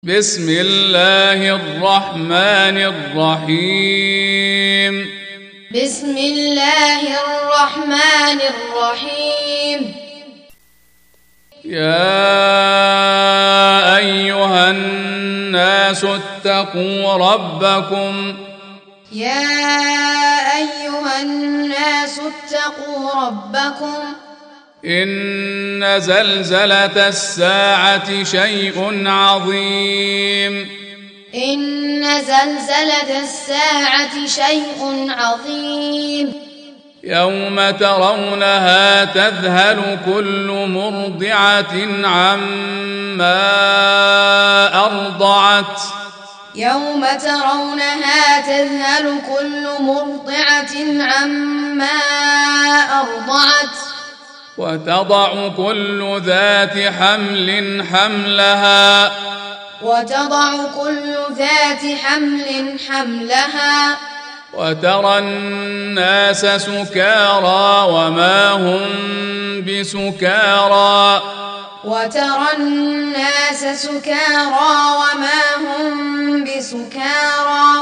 بسم الله الرحمن الرحيم. بسم الله الرحمن الرحيم. يا أيها الناس اتقوا ربكم. يا أيها الناس اتقوا ربكم. إن زلزلة الساعة شيء عظيم. إن زلزلة الساعة شيء عظيم. يوم ترونها تذهل كل مرضعة عما أرضعت. يوم ترونها تذهل كل مرضعة عما أرضعت. وتضع كل ذات حمل حملها. وتضع كل ذات حمل حملها. وترى الناس سكارى وما هم بسكارى. وترى الناس سكارى وما هم بسكارى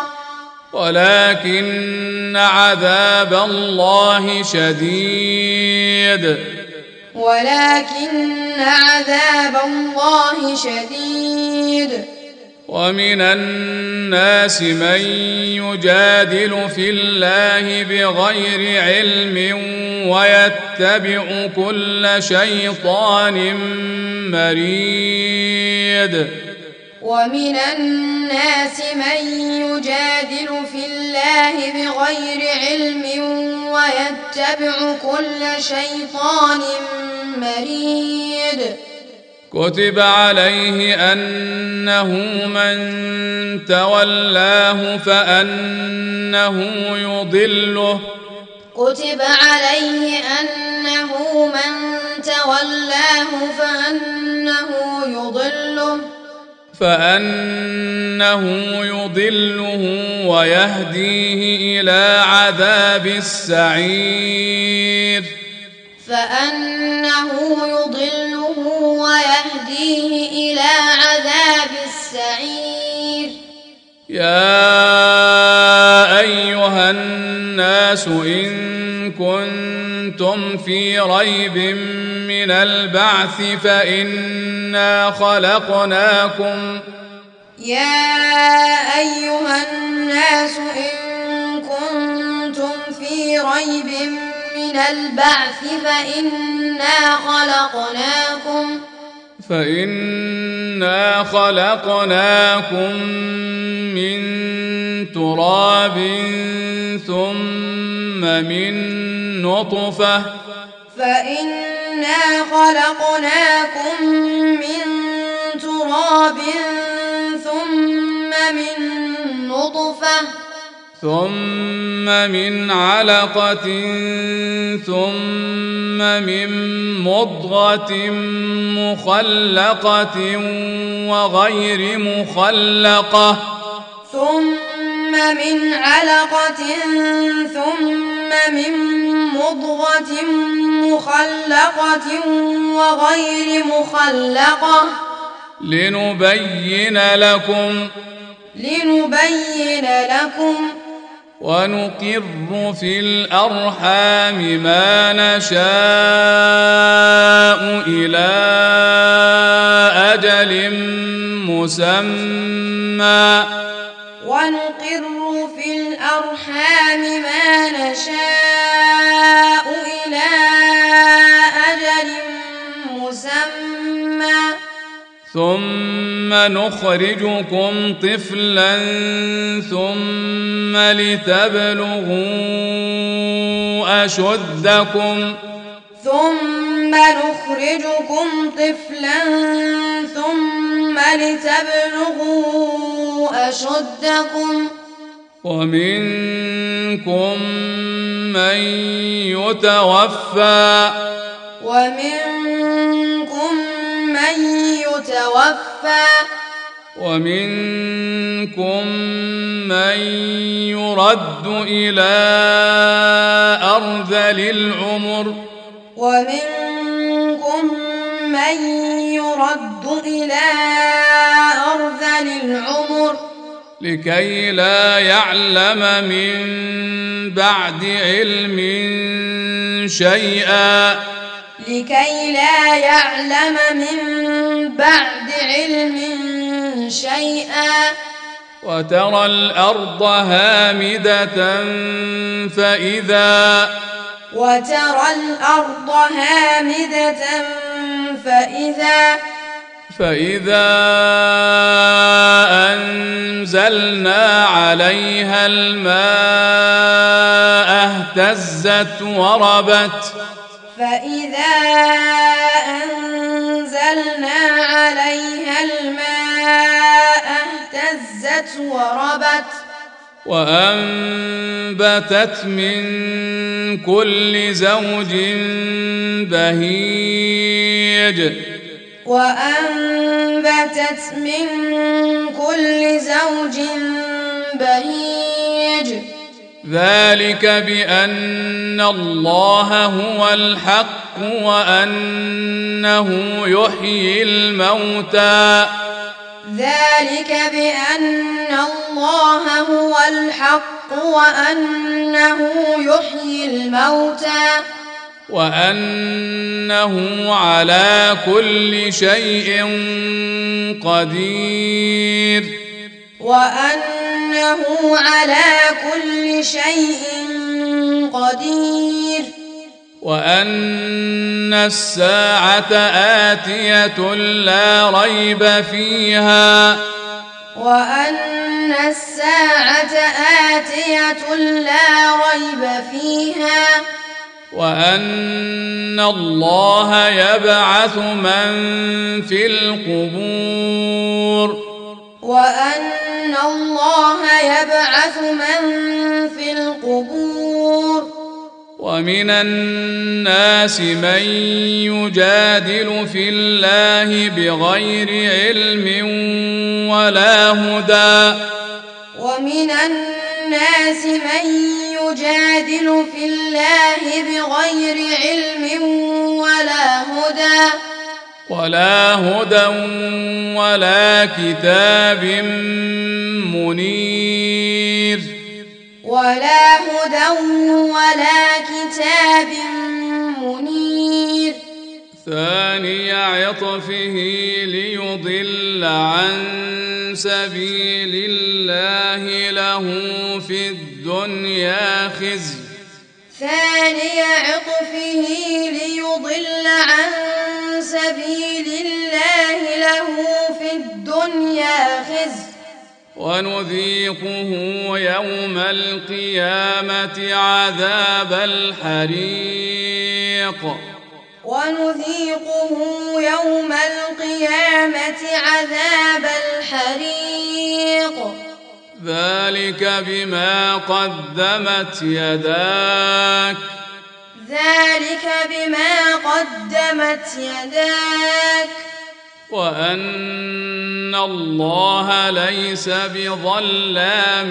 ولكن عذاب الله شديد. ولكن عذاب الله شديد. ومن الناس من يجادل في الله بغير علم ويتبع كل شيطان مريد. ومن الناس من يجادل في الله بغير علم ويتبع كل شيطان مريد. كتب عليه أنه من تولاه فأنه يضله. كتب عليه أنه من تولاه فأنه يضله ويهديه إلى عذاب السعير. فأنه يضله ويهديه إلى عذاب السعير. يا أيها الناس إن كنتم في ريب من البعث فإنا خلقناكم. يا أيها الناس إن كنتم في ريب من البعث فإنا خلقناكم من تراب ثم من نطفة. فإنا خلقناكم من تراب ثم من نطفة ثم من علقة ثم من مضغة مخلقة وغير مخلقة. ثم من علقة ثم من مضغة مخلقة وغير مخلقة لنبين لكم ونقر في الأرحام ما نشاء إلى أجل مسمى. ونقر في الأرحام ما نشاء إلى أجل مسمى ثم نخرجكم طفلا ثم لتبلغوا أشدكم. ثم نخرجكم طفلا ثم لتبلغوا أشدكم. ومنكم من يتوفى. ومنكم من يرد إلى أرذل العمر. ومنكم من يرد إلى أرذل العمر لكي لا يعلم من بعد علم شيئا لكي لا يعلم من بعد علم شيئا وترى الأرض هامدة فإذا أنزلنا عليها الماء اهتزت وربت وأنبتت من كل زوج بهيج ذلك بأن الله هو الحق وأنه يحيي الموتى وأنه على كل شيء قدير وأن الساعة آتية لا ريب فيها وأن الله يبعث من في القبور ومن الناس من يجادل في الله بغير علم ولا هدى ولا كتاب منير ثاني عطفه ليضل عن سبيل الله له في الدنيا خزي ونذيقه يوم القيامة عذاب الحريق ذلك بما قدمت يداك وأن الله ليس بظلام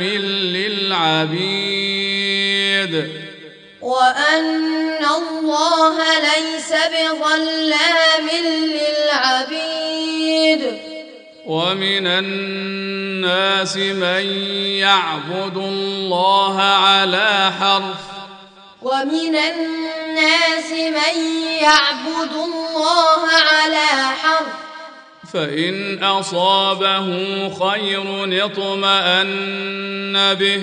للعبيد ومن الناس من يعبد الله على حرف فإن أصابه خير اطمأن به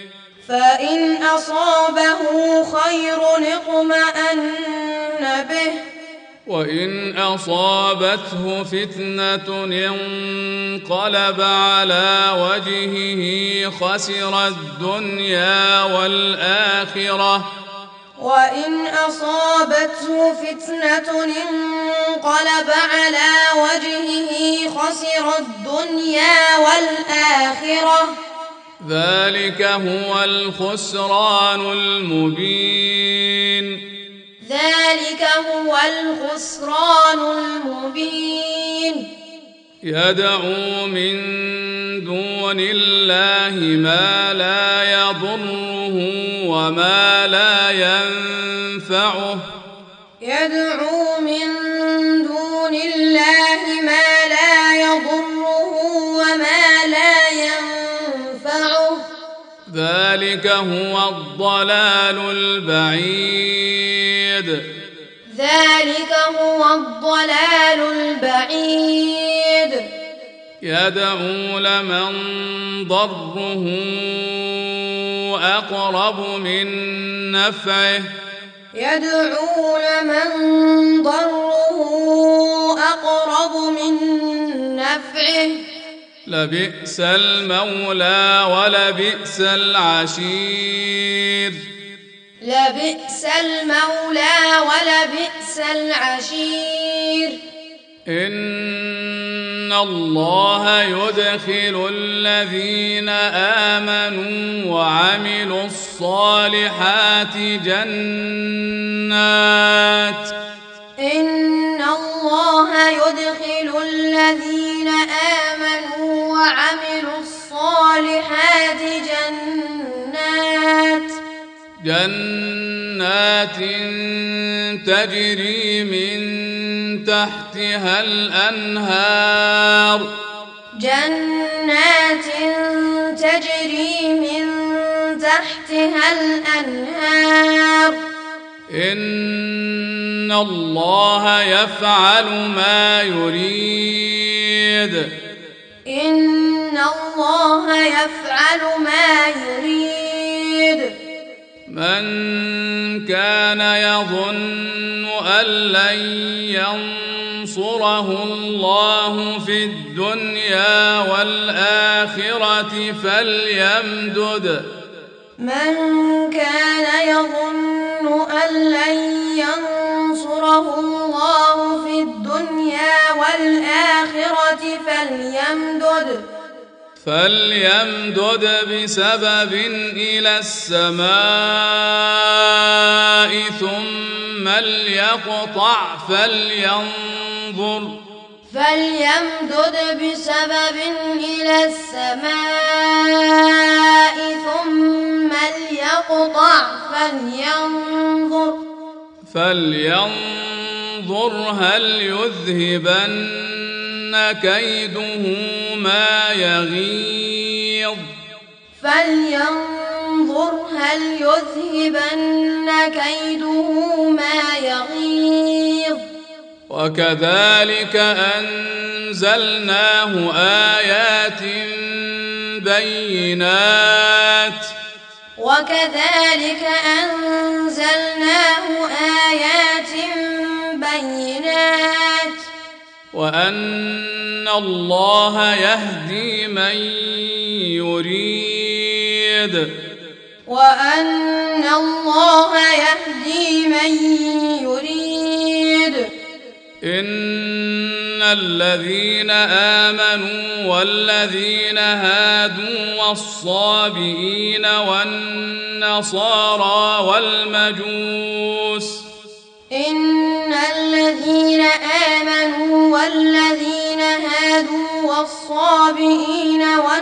وإن أصابته فتنة انقلب على وجهه خسر الدنيا والآخرة ذلك هو الخسران المبين يدعو من دون الله ما لا يضره وما لا ينفعه وما ذلك هو الضلال البعيد. ذلك هو الضلال البعيد. يدعو لمن ضره أقرب من نفعه. يدعو لمن ضره أقرب من نفعه. لبئس المولى ولبئس العشير. لبئس المولى ولبئس العشير. إن الله يدخل الذين آمنوا وعملوا الصالحات جنات. إن الله يدخل الذين آمنوا وعملوا الصالحات جنات تجري من تحتها الأنهار. جنات تجري من تحتها الأنهار. إن الله يفعل ما يريد. إن الله يفعل ما يريد. من كان يظن أن لن ينصره الله في الدنيا والآخرة فليمدد. من كان يظن أن لن ينصره الله في الدنيا والآخرة فليمدد بسبب إلى السماء ثم ليقطع فليمدد بسبب إلى السماء ثم ليقطع فلينظر هل يذهبن كيده ما يغيظ. فلينظر هل يذهبن كيده ما يغيظ. وكذلك أنزلناه آيات بينات. وكذلك أنزلناه آيات بينات. وأن الله يهدي من يريد. وأن الله يهدي من يريد. إن الذين آمنوا والذين هادوا والصابئين والنصارى والمجوس. إن الذين آمنوا والذين هادوا والصابئين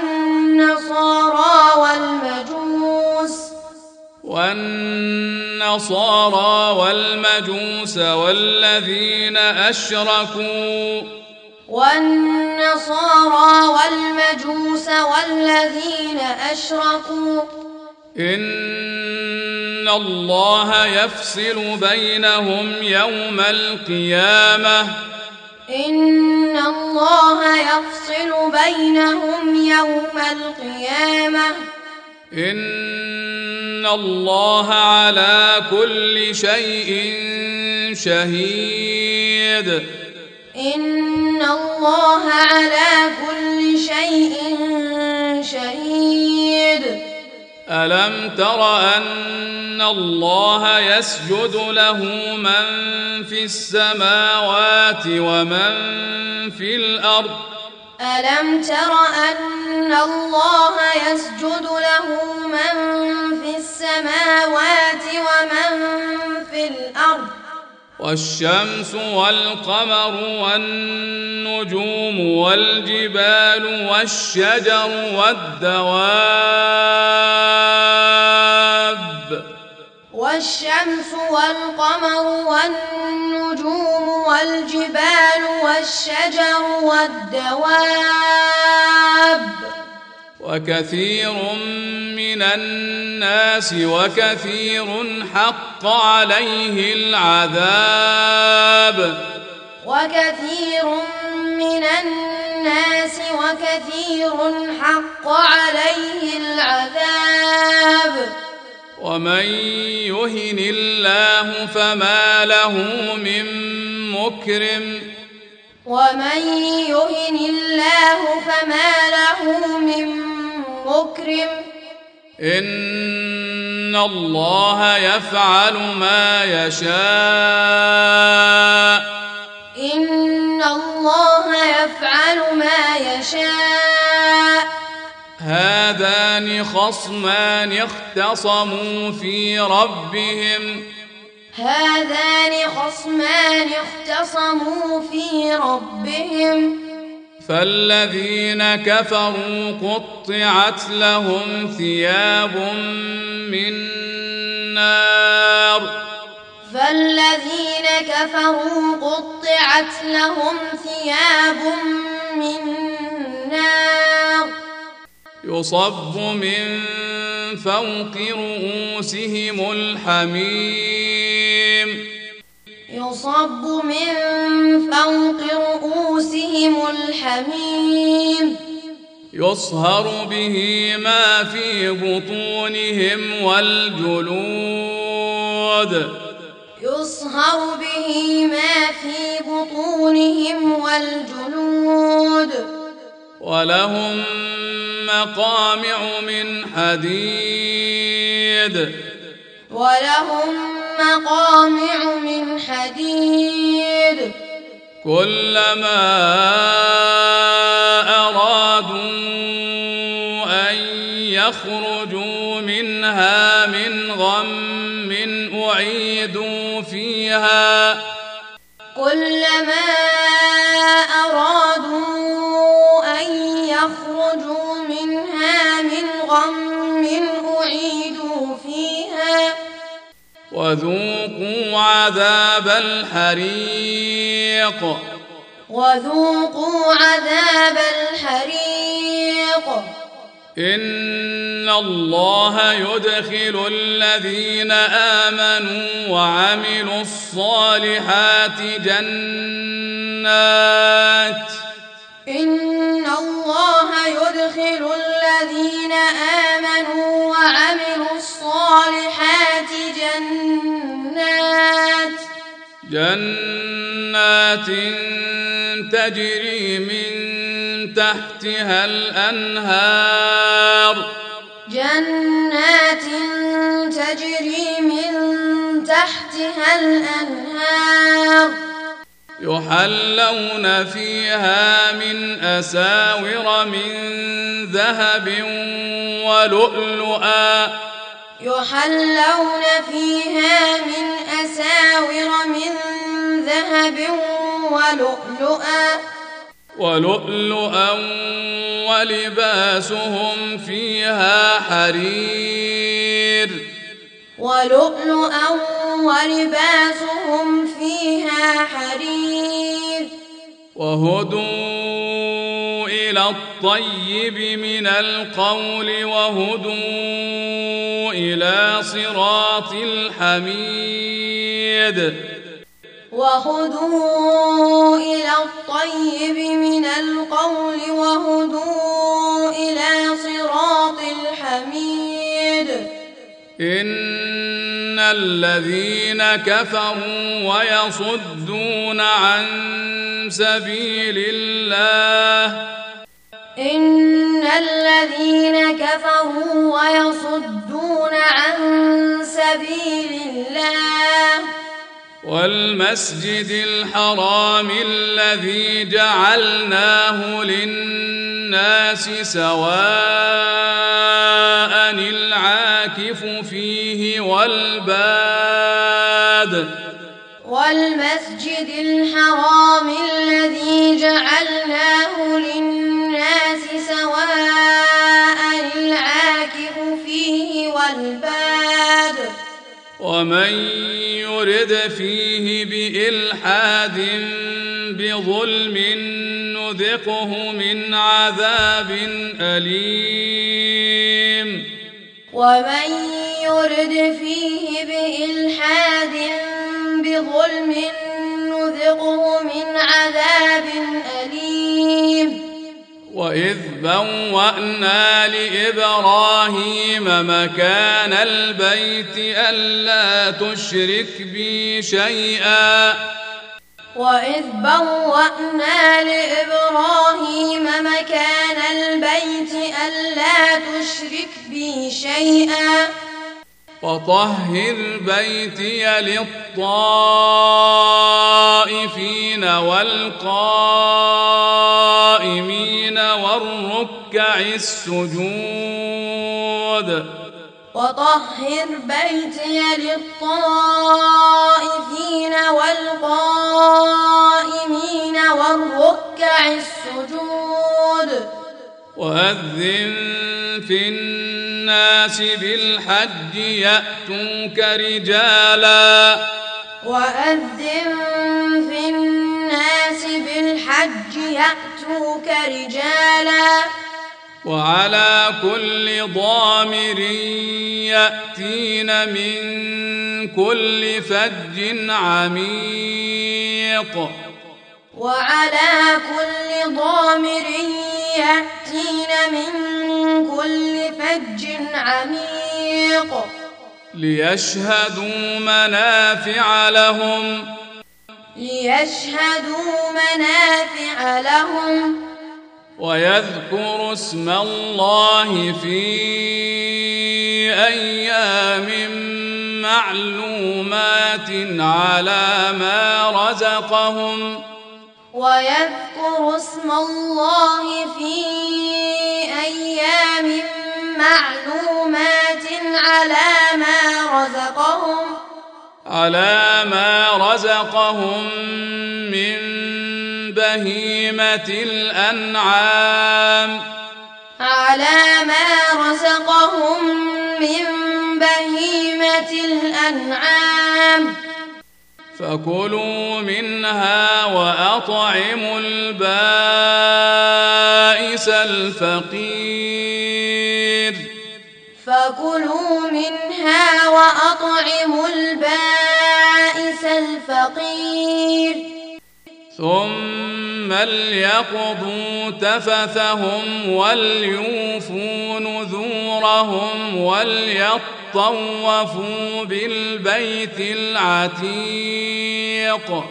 والنصارى والمجوس والذين أشركوا إن الله يفصل بينهم يوم القيامة. إن الله يفصل بينهم يوم القيامة. إن الله على كل شيء شهيد. إن الله على كل شيء شهيد. ألم تر أن الله يسجد له من في السماوات ومن في الأرض. ألم تر أن الله يسجد له من في السماوات ومن في الأرض. والشمس والقمر والنجوم والجبال والشجر والدواب. والشمس والقمر والنجوم والجبال والشجر والدواب. وكثير من الناس وكثير حق عليه العذاب وكثير من الناس وكثير حق عليه العذاب ومن يهن الله فما له من مكرم ومن يهن الله فما له من مكرم إن الله يفعل ما يشاء إن الله يفعل ما يشاء هذان خصمان اختصموا في ربهم فالذين كفروا قطعت لهم ثياب من نار يصب من فوق رؤوسهم الحميم يصهر به ما في بطونهم والجلود ولهم مقامع من حديد كلما أرادوا أن يخرجوا منها من غم أعيدوا فيها وذوقوا عذاب الحريق إن الله يدخل الذين آمنوا وعملوا الصالحات جنات تجري من تحتها الأنهار يحلون فيها من أساور من ذهب ولؤلؤا ولباسهم فيها حرير وهدوا إلى الطيب من القول وهدوا إلى صراط الحميد إن الذين كفروا ويصدون عن سبيل الله والمسجد الحرام الذي جعلناه للناس سواء العاكف فيه والباد ومن يرد فيه بإلحاد بظلم نذقه نذقه من عذاب أليم ومن يرد فيه بإلحاد بظلم نذقه من عذاب أليم وإذ بوأنا لإبراهيم مكان البيت ألا تشرك بي شيئا وإذ بوأنا لإبراهيم مكان البيت ألا تشرك بي شيئا وطهر بيتي للطائفين والقائمين والركع السجود وطهر بيتي للطائفين والقائمين والركع السجود وأذن في الناس بالحج يأتوك رجالا وأذن في الناس بالحج يأتوك رجالا وعلى كل ضامر يأتين من كل فج عميق وعلى كل ضامر يأتين من كل فج عميق ليشهدوا منافع لهم ويذكروا اسم الله في أيام معلومات على ما رزقهم ويذكروا اسم الله في أيام معلومات على ما رزقهم من بهيمة الأنعام فكلوا منها وأطعموا البائس الفقير ثم ليقضوا تفثهم وليوفوا نذورهم وليطوفوا بالبيت العتيق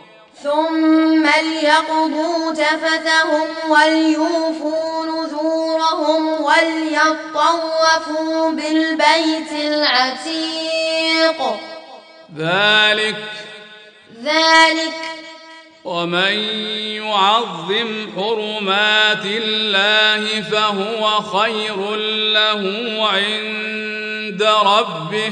ذلك ومن يعظم حرمات الله فهو خير له عند ربه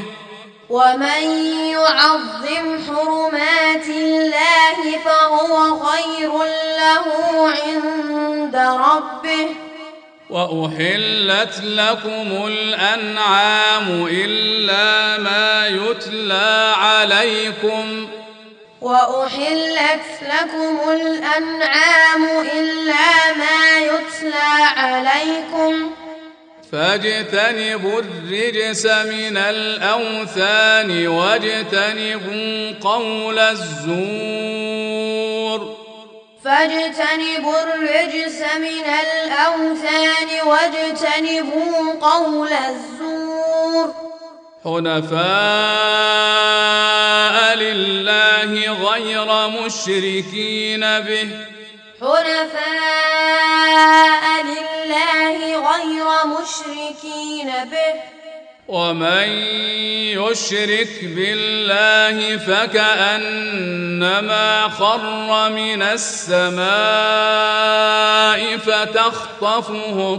وأحلت لكم الأنعام إلا ما يتلى عليكم فاجتنبوا الرجس من الأوثان واجتنبوا قول الزور حنفاء لله غير مشركين به ومن يشرك بالله فكأنما خر من السماء فتخطفه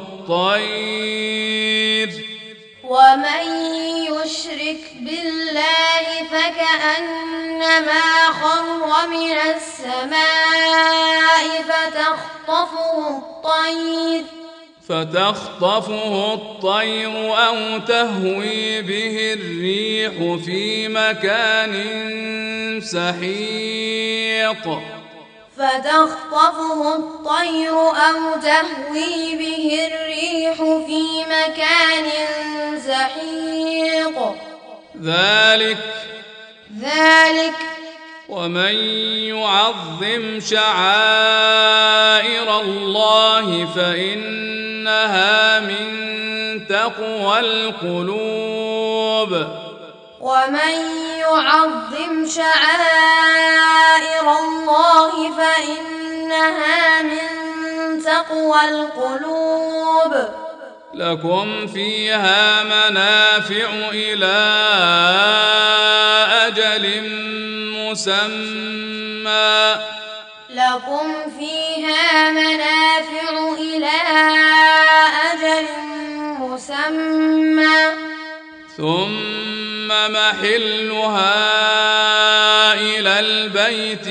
الطير أو تهوي به الريح في مكان سحيق فتخطفه الطير أو تهوي به الريح في مكان سحيق ذلك ومن يعظم شعائر الله فإنها من تقوى القلوب ومن يعظم شعائر الله فإنها من تقوى القلوب لكم فيها منافع إلى أجل مسمى ثم محلها إلى البيت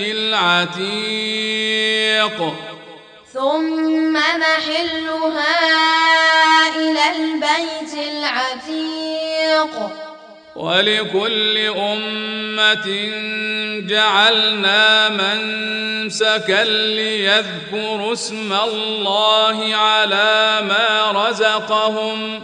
العتيق ولكل أمة جعلنا منسكا ليذكروا اسم الله على ما رزقهم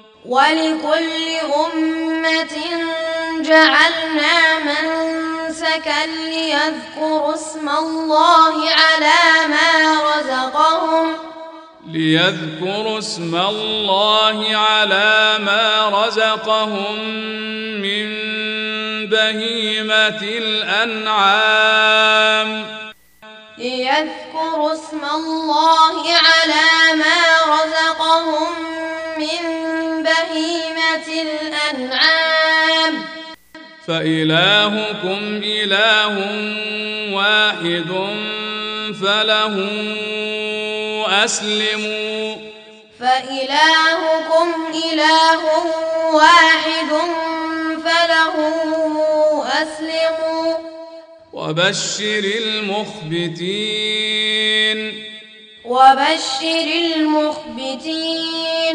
من بهيمة الأنعام فإلهكم إله واحد فله أسلموا وبشر المخبتين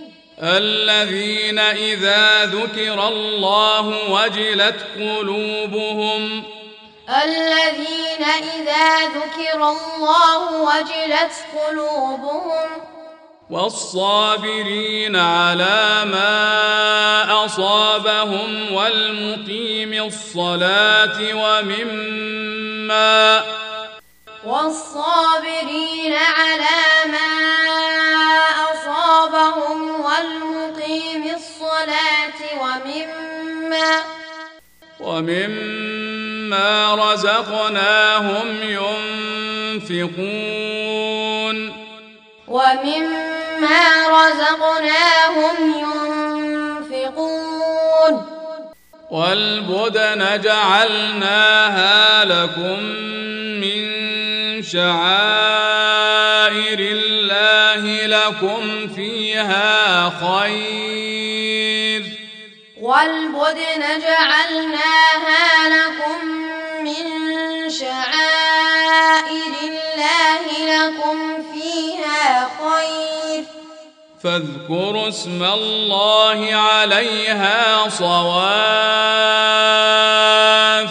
الذين إذا ذكر الله وجلت قلوبهم والصابرين على ما أصابهم والمقيم الصلاة ومما رزقناهم ينفقون والبدن جعلناها لكم من شعائر الله لكم فيها خير فاذكروا اسم الله عليها صواف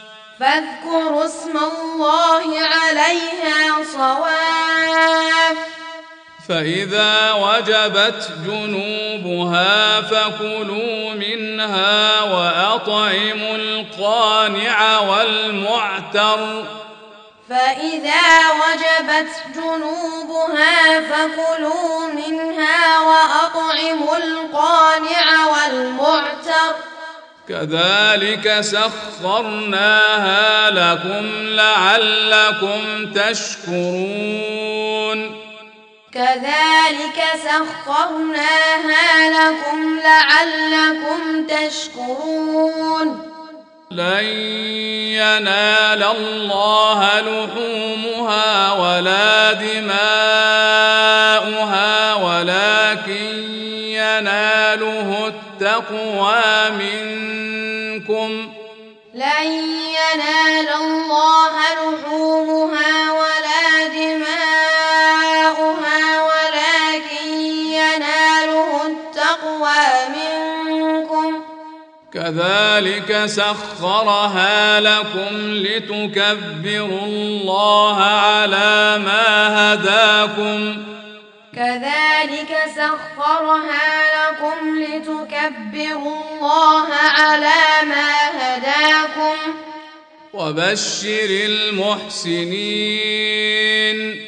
فإذا وجبت جنوبها فكلوا منها وأطعموا القانع والمعتر كذلك سخرناها لكم لعلكم تشكرون لن ينال الله لحومها ولا دماؤها ولكن يناله التقوى منكم كذلك سخرها لكم لتكبروا الله على ما هداكم كذلك سخرها لكم لتكبروا الله على ما هداكم وبشر المحسنين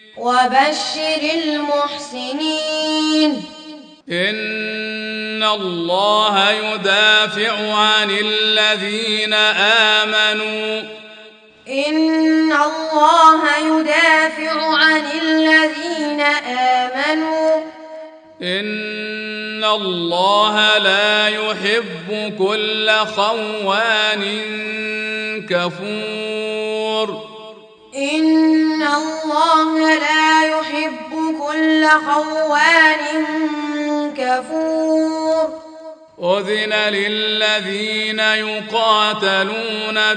إن الله يدافع عن الذين آمنوا إن الله يدافع عن الذين آمنوا إن الله لا يحب كل خوان كفور إن الله لا يحب كل خوان كفور أذن للذين يقاتلون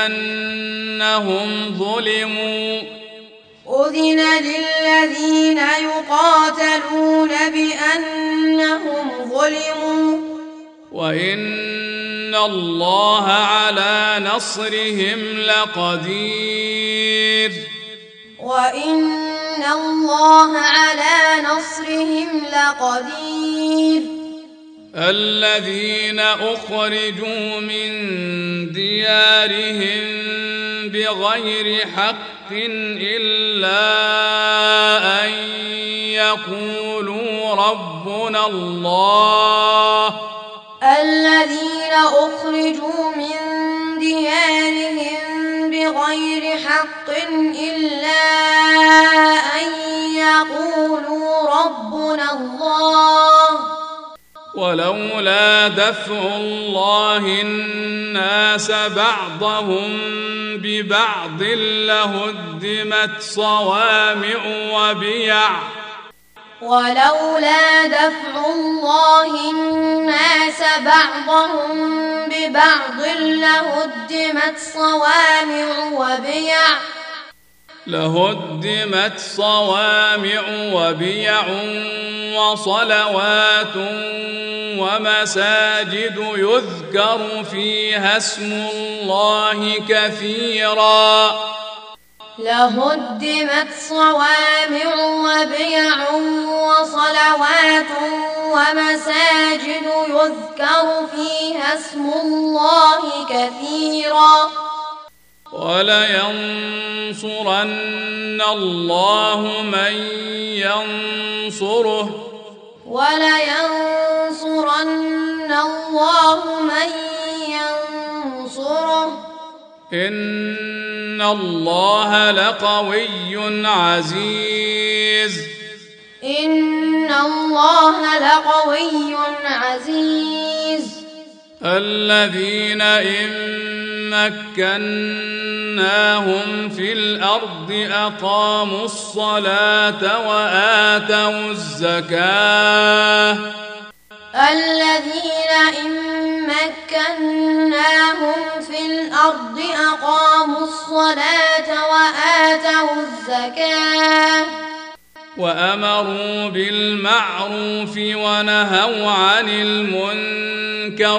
بأنهم ظلموا أذن للذين يقاتلون بأنهم ظلموا وإن الله على نصرهم لقدير وإن الله على نصرهم لقدير الذين أخرجوا من ديارهم بغير حق إلا أن يقولوا ربنا الله الذين أخرجوا من ديارهم بغير حق إلا أن يقولوا ربنا الله ولولا دفع الله الناس بعضهم ببعض لهدمت صوامع وبيع ولولا دفع الله الناس بعضهم ببعض لهدمت صوامع وبيع وصلوات ومساجد يذكر فيها اسم الله كثيرا لهدمت صوامع وبيع وصلوات ومساجد يذكر فيها اسم الله كثيرا ولينصرن الله من ينصره إن الله لقوي عزيز الذين إن مكناهم في الأرض أقاموا الصلاة وآتوا الزكاة الذين إن مكناهم في الأرض أقاموا الصلاة وآتوا الزكاة وأمروا بالمعروف ونهوا عن المنكر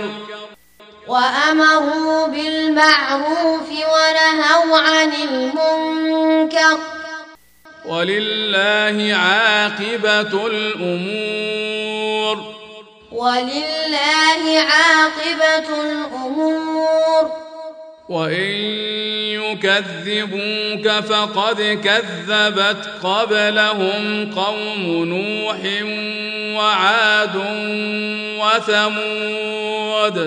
ولله عاقبة الأمور وإن يكذبوك فقد كذبت قبلهم قوم نوح وعاد وثمود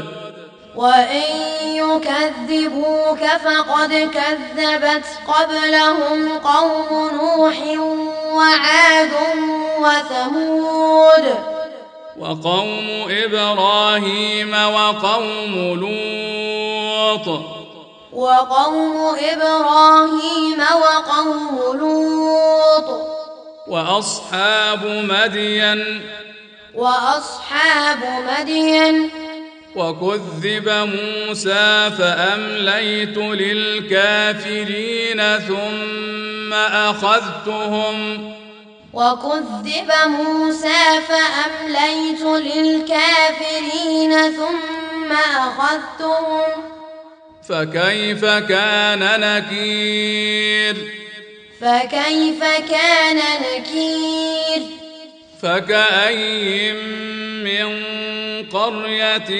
وقوم إبراهيم وقوم لوط وأصحاب مدين وكذب موسى فأمليت للكافرين ثم أخذتهم ثم أخذتهم فكيف كان نكير فكيف كان نكير فكأي من قرية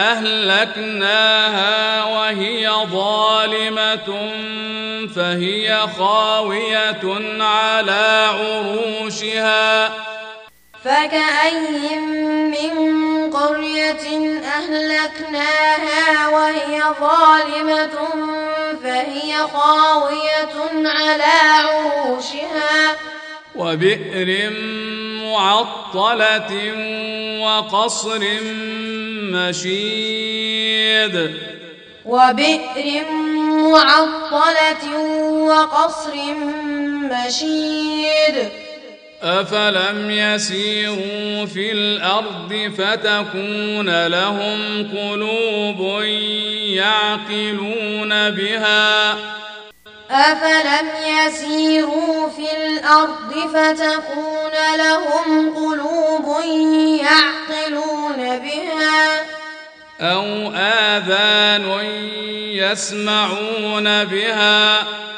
أهلكناها وهي ظالمة فهي خاوية على عروشها فكأي من قرية أهلكناها وهي ظالمة فهي خاوية على عروشها وبئر معطلة وقصر مشيد وبئر معطلة وقصر مشيد أفلم يسيروا في الأرض فتكون لهم قلوب يعقلون بها أفلم يسيروا في الأرض فتكون لهم قلوب يعقلون بها أو آذان يسمعون بها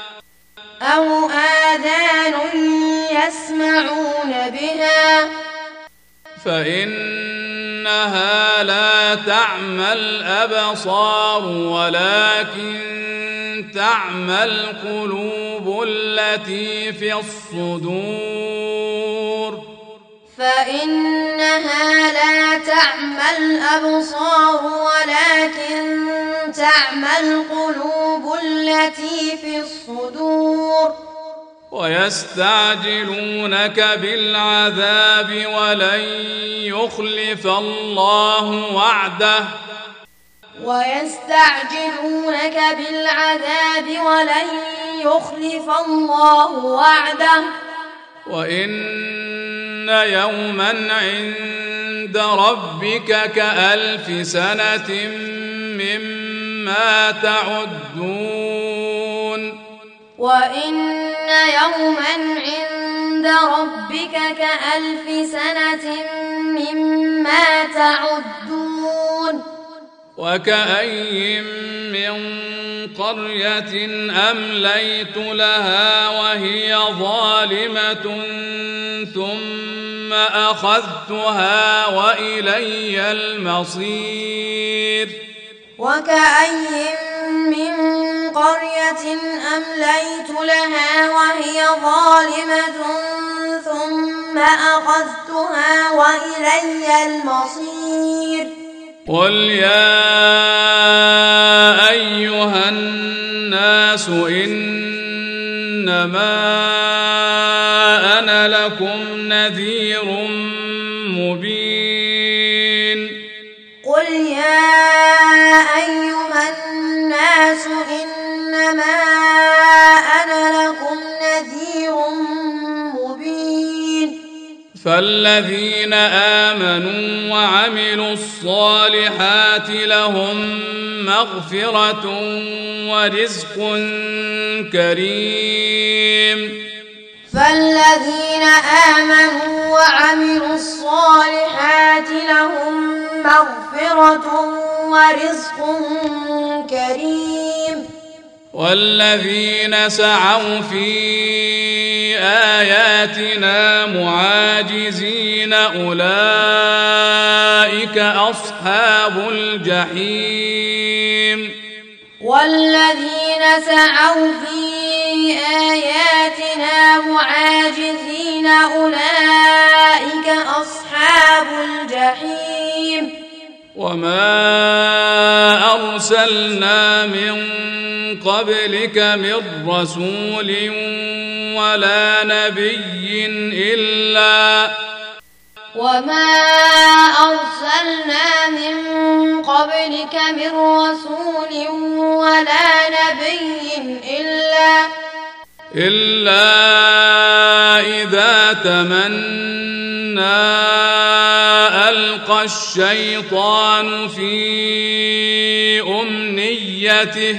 بها فإنها لا تعمى الأبصار ولكن تعمى القلوب التي في الصدور فإنها لا تعمى الأبصار ولكن تعمى القلوب التي في الصدور ويستعجلونك بالعذاب ولن يخلف الله وعده وإن يوما عند ربك كألف سنة مما تعدون وإن يوما عند ربك كألف سنة مما تعدون وكأي من قرية أمليت لها وهي ظالمة ثم أخذتها وإلي المصير وكأي من قرية أمليت لها وهي ظالمة ثم أخذتها وإلي المصير قل يا أيها الناس إنما أنا لكم نذير مبين قل يا أيها الناس إنما أنا لكم نذير مبين فالذين آمنوا وعملوا الصالحات لهم مغفرة ورزق كريم فالذين آمنوا وعملوا الصالحات لهم مغفرة ورزق كريم والذين سعوا في آياتنا معاجزين أولئك أصحاب الجحيم والذين سعوا في آياتنا معاجزين أولئك أصحاب الجحيم وما أرسلنا من قبلك من رسول ولا نبي إلا إذا تمنى ألقى الشيطان في أمنيته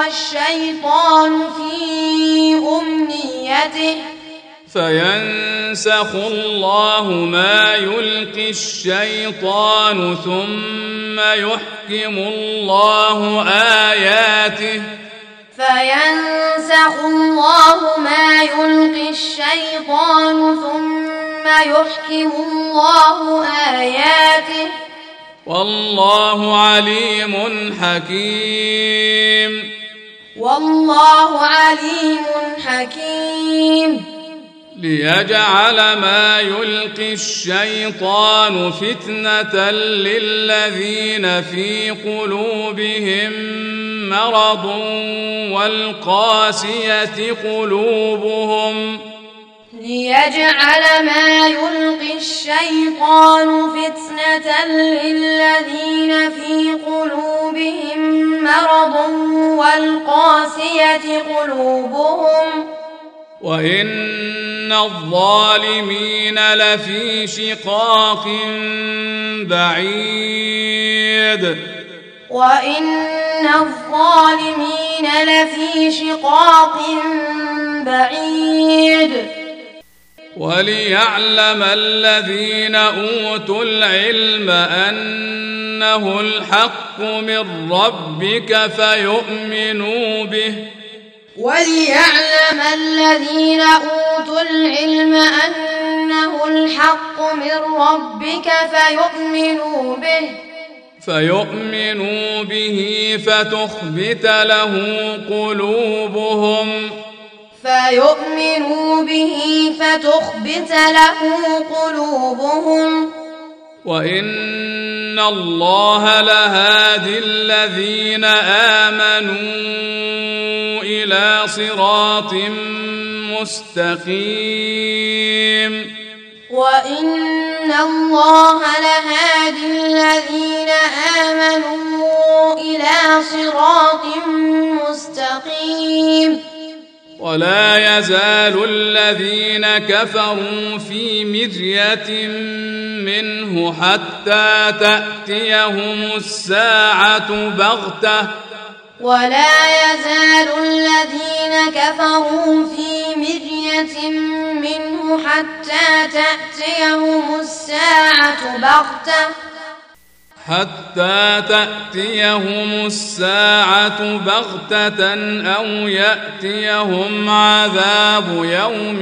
فينسخ ينسخ الله ما يلقي الشيطان ثم يحكم الله آياته فينسخ الله ما يلقي الشيطان ثم يحكم الله آياته والله عليم حكيم. والله عليم حكيم. ليجعل ما يلقي الشيطان فتنة للذين في قلوبهم مرض والقاسية قلوبهم ليجعل ما يلقي الشيطان فتنة للذين في قلوبهم مرض والقاسية قلوبهم وإن الظالمين لفي شقاق بعيد. وإن الظالمين لفي شقاق بعيد. وليعلم الذين أوتوا العلم أنه الحق من ربك فيؤمنوا به. وليعلم الذين أوتوا العلم أنه الحق من ربك فيؤمنوا به فتخبت له قلوبهم وإن الله لهادي الذين آمنوا إلى صراط مستقيم. وإن الله لهادي الذين آمنوا إلى صراط مستقيم. ولا يزال الذين كفروا في مرية منه حتى تأتيهم الساعة بغتة. ولا يزال الذين كفروا في مرية منه حتى تأتيهم الساعة بغتة أو يأتيهم عذاب يوم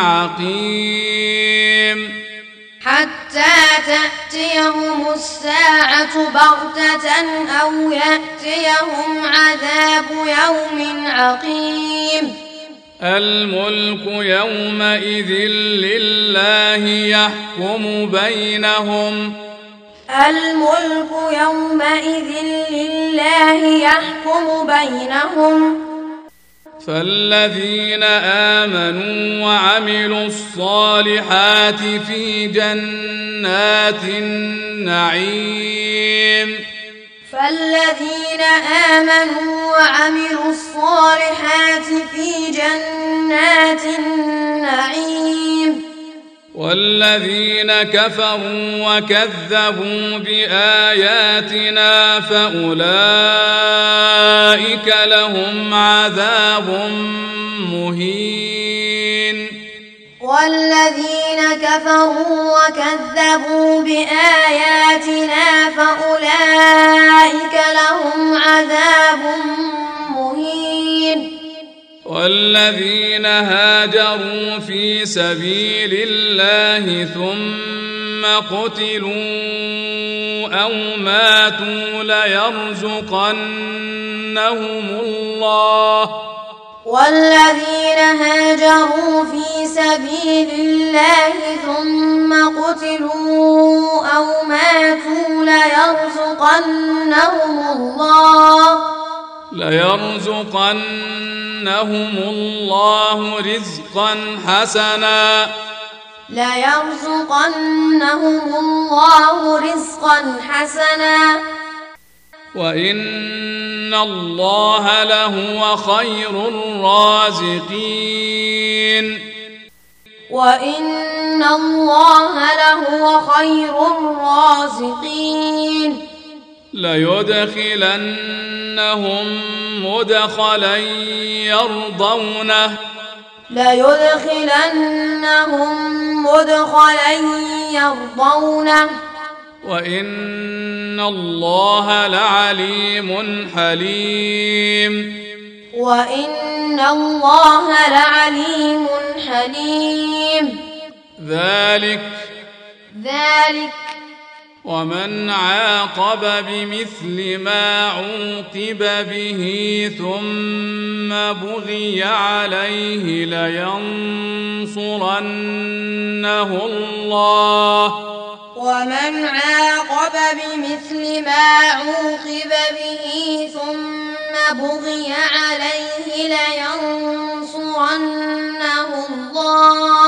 عقيم. حتى تأتيهم الساعة بغتة أو يأتيهم عذاب يوم عقيم. الملك يومئذ لله يحكم بينهم. فالذين آمنوا وعملوا الصالحات في جنات النعيم. والذين كفروا وكذبوا بآياتنا فأولئك لهم عذاب مهين. والذين كفروا وكذبوا بآياتنا فأولئك لهم عذاب مهين. والذين هاجروا في سبيل الله ثم قتلوا أو ماتوا ليرزقنهم الله. والذين هاجروا في سبيل الله ثم قتلوا أو ماتوا ليرزقنهم الله رزقا حسنا. وإن الله لهو خير الرازقين. ليدخلنهم مدخلا يرضونه ليدخلنهم مدخلا يرضونه وإن الله لعليم حليم وإن الله لعليم حليم ذلك ومن عاقب بمثل ما عوقب به ثم بغي عليه لينصرنه الله ومن عاقب بمثل ما عوقب به ثم بغي عليه لينصرنه الله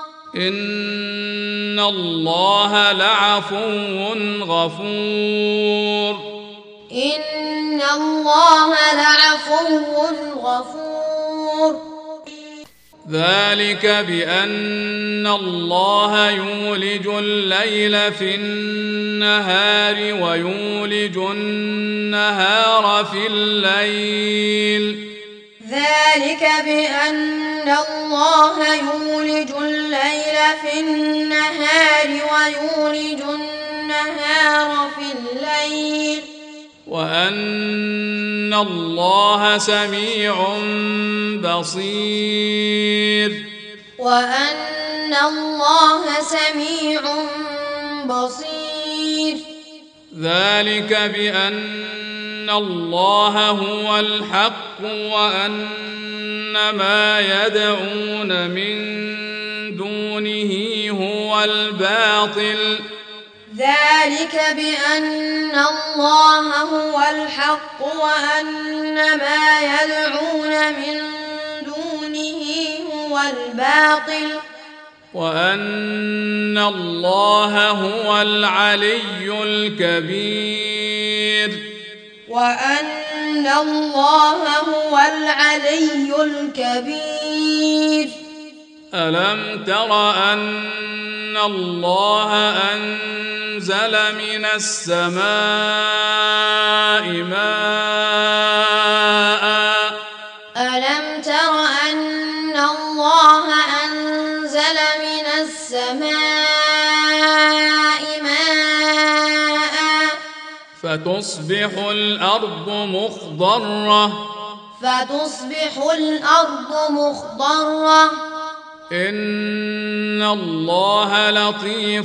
إن الله لعفو غفور إن الله لعفو غفور ذلك بأن الله يولج الليل في النهار ويولج النهار في الليل ذلك بأن الله يولج الليل في النهار ويولج النهار في الليل وأن الله سميع بصير وأن الله سميع بصير ذلك بأن الله هو الحق وأن ما يدعون من دونه هو الباطل ذلك بأن الله هو الحق وأن ما يدعون من دونه هو الباطل وأن الله هو العلي الكبير وأن الله هو العلي الكبير ألم تر أن الله أنزل من السماء ماء ألم تر أن الله أنزل من السماء ماء فتصبح الأرض مخضرة إن الله لطيف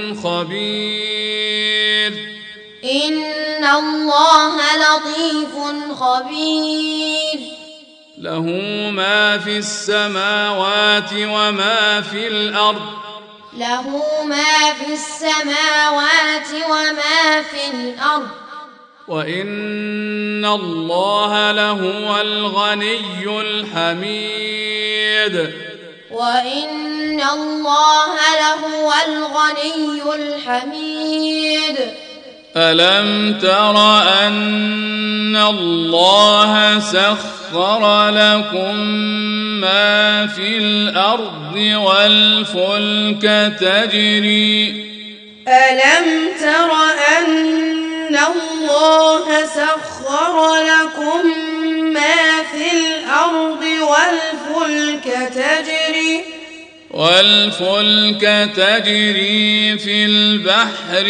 خبير إن الله لطيف خبير له ما في السماوات وما في الأرض له ما في السماوات وما في الأرض وإن الله لهو الغني الحميد وإن الله لهو الغني الحميد ألم تر أن الله سخر لكم ما في الأرض والفلك تجري ألم تر أن الله سخر لكم ما في الأرض والفلك تجري في البحر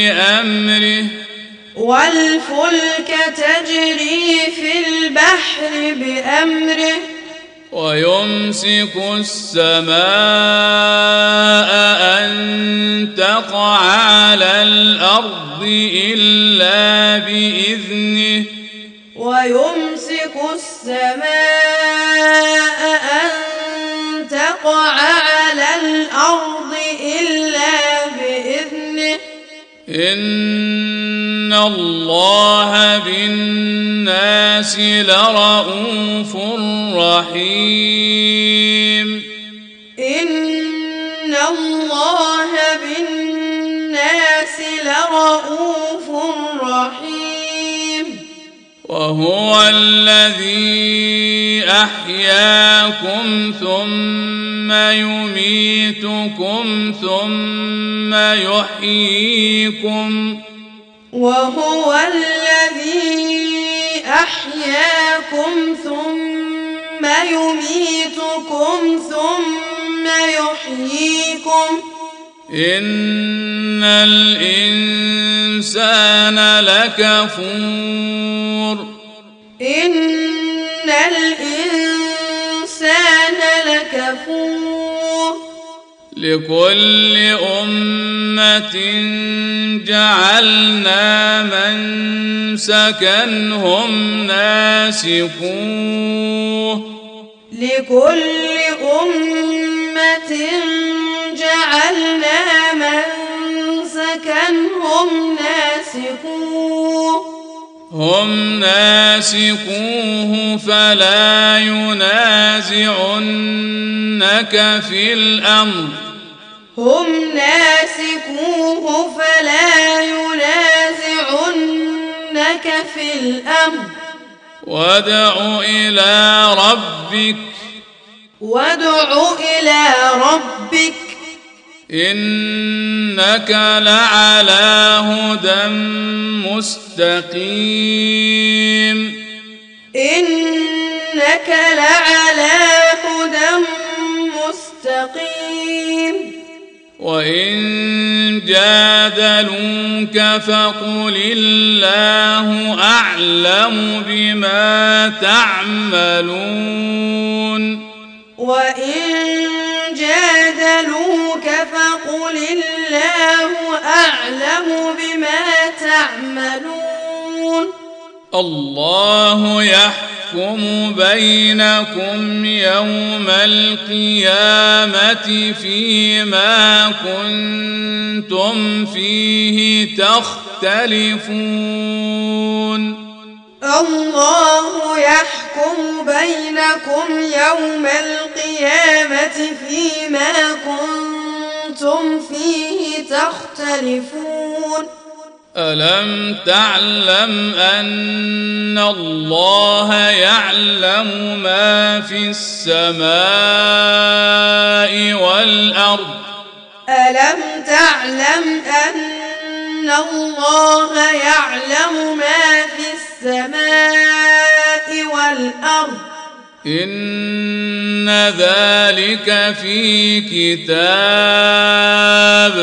بأمره ويمسك السماء أن تقع على الأرض إلا بإذنه ويمسك السماء أن تقع على الأرض إلا بإذنه إن الله بالناس لرءوف رحيم إن الله بالناس لرءوف رحيم وهو الذي أحياكم ثم يميتكم ثم يحييكم وهو الذي أحياكم ثم يميتكم ثم يحييكم إن الإنسان لكفور إن الإنسان لكفور لكل أمة جعلنا منسكا هم ناسكوه لكل أمة جعلنا منسكا هم ناسكوه فلا ينازعنك في الأمر وادع إلى ربك إنك لعلى هدى مستقيم وإن جادلوك فقل الله أعلم بما تعملون الله يحكم بينكم يوم القيامة فيما كنتم فيه تختلفون الله يحكم بينكم يوم القيامة فيما كنتم فيه تختلفون ألم تعلم أن الله يعلم ما في السماء والأرض ألم تعلم أن الله يعلم ما في السماء والأرض إن ذلك في كتاب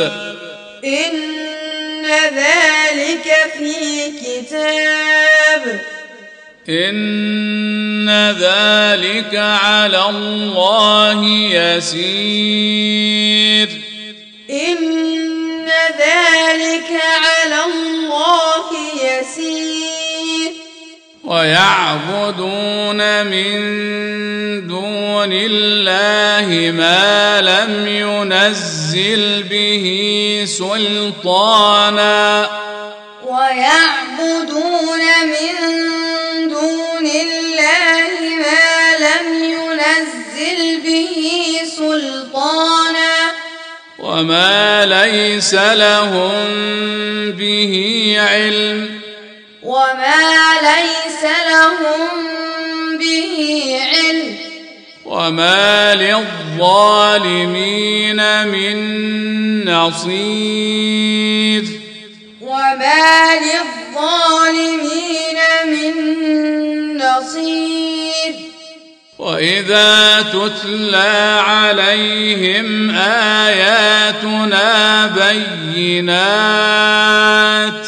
إن ذلك على الله يسير ويعبدون من دون الله ما لم ينزل به سلطانا وما ليس لهم به علم وما للظالمين من نصير وإذا تتلى عليهم آياتنا بينات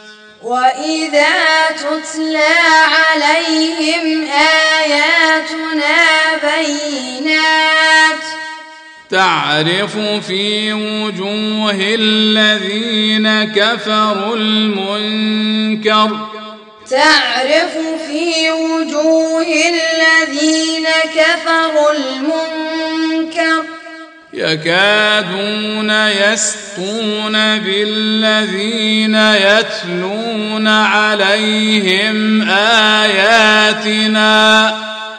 تعرف في وجوه الذين كفروا المنكر يكادون يسطون بالذين يتلون عليهم آياتنا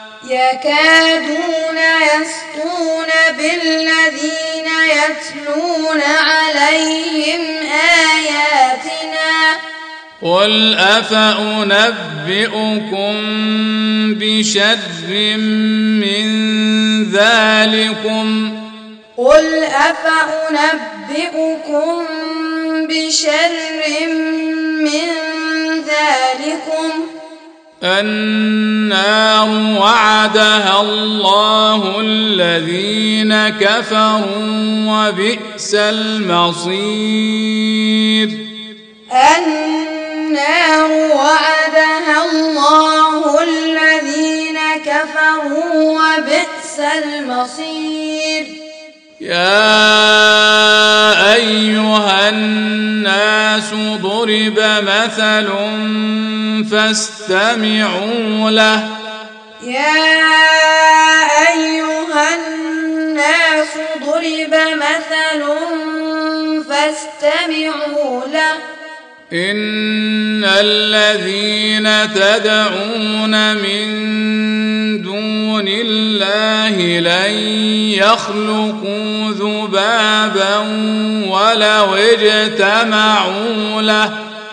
قل أفأنبئكم بشر من ذلكم النار وعدها الله الذين كفروا وبئس المصير. النار وعدها الله الذين كفروا وبئس المصير. يا أيها الناس ضرب مثل فاستمعوا له. يا أيها الناس ضرب مثل فاستمعوا له. إن الذين تدعون من دون الله لن يخلقوا ذبابا ولو اجتمعوا له.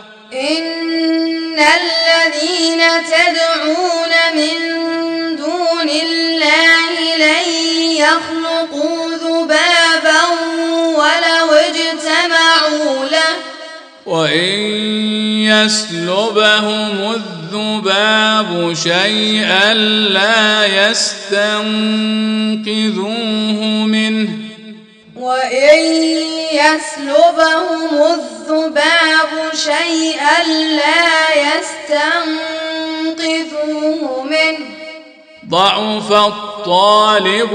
إن الذين تدعون من دون الله لن يخلقوا ذبابا ولو اجتمعوا له. وإن يسلبهم الذباب شيئا لا يستنقذوه منه. وإن يسلبهم الذباب شيئا لا يستنقذوه منه. ضعف الطالب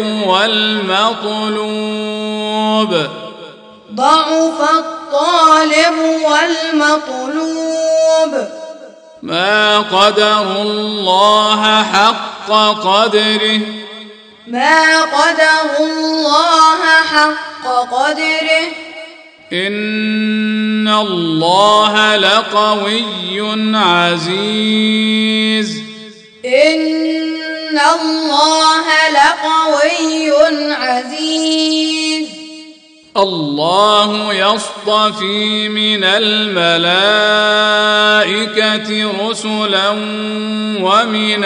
والمطلوب. ضعف الطالب والمطلوب. ما قدروا الله حق قدره. ما قدروا الله حق قدره. إن الله لقوي عزيز. إن الله لقوي عزيز. الله يصطفي من الملائكة رسلا ومن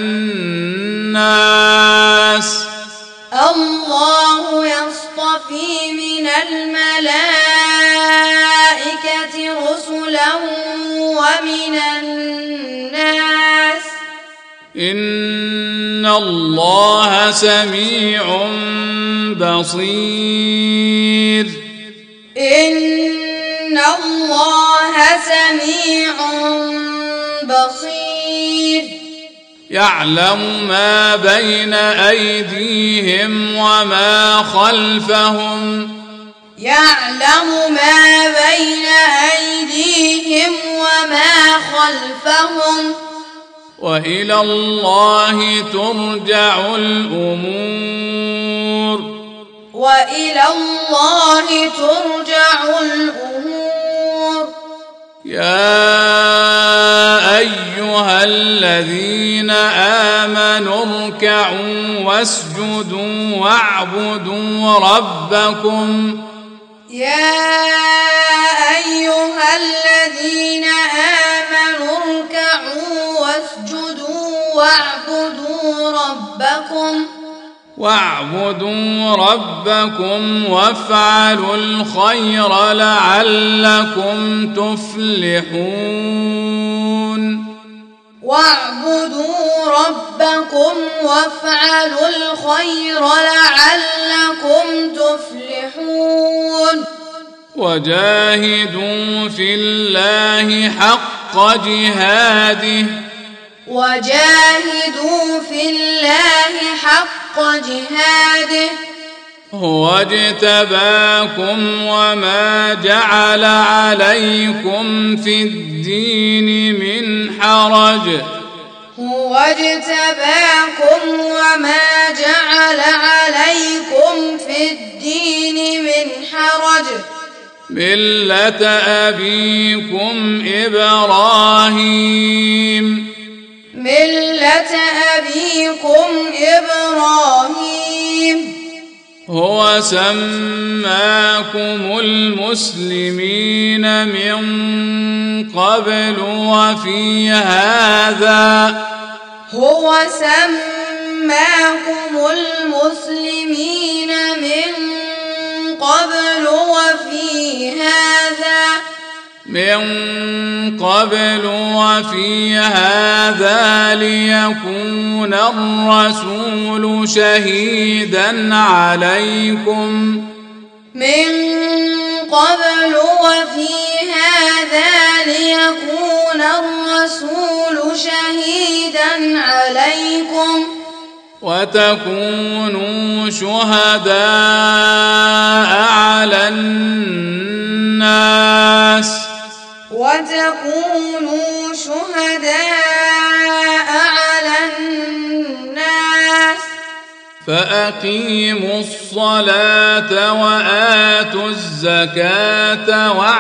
الناس. الله يصطفي من الملائكة رسلا ومن الناس. إن الله سميع بصير. إن الله سميع بصير. يعلم ما بين أيديهم وما خلفهم. يعلم ما بين أيديهم وما خلفهم. وإلى الله ترجع الأمور. وإلى الله ترجع الأمور. يا أيها الذين آمنوا اركعوا واسجدوا واعبدوا ربكم. يا أيها الذين آمنوا اركعوا واسجدوا واعبدوا ربكم وافعلوا الخير لعلكم تفلحون. واعبدوا ربكم وافعلوا الخير لعلكم تفلحون. وجاهدوا في الله حق جهاده. وجاهدوا في الله حق جهاده. هو اجتباكم وما جعل عليكم في الدين من حرج. هو اجتباكم وما جعل عليكم في الدين من حرج. ملة أبيكم إبراهيم. ملة أبيكم إبراهيم. هو سماكم المسلمين من قبل وفي هذا. هو سماكم المسلمين من قبل وفي هذا. من قبل وفي هذا ليكون الرسول شهيدا عليكم من قبل وفي هذا ليكون الرسول شهيدا عليكم وتكونوا شهداء على الناس فأقيموا الصلاة وآتوا الزكاة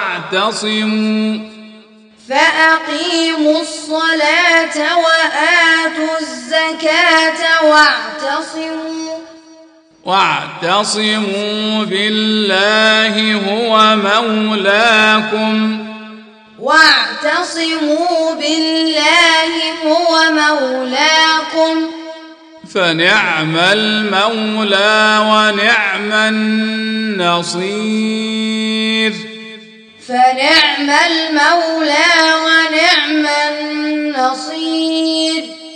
واعتصموا بالله هو مولاكم فنعم المولى ونعم النصير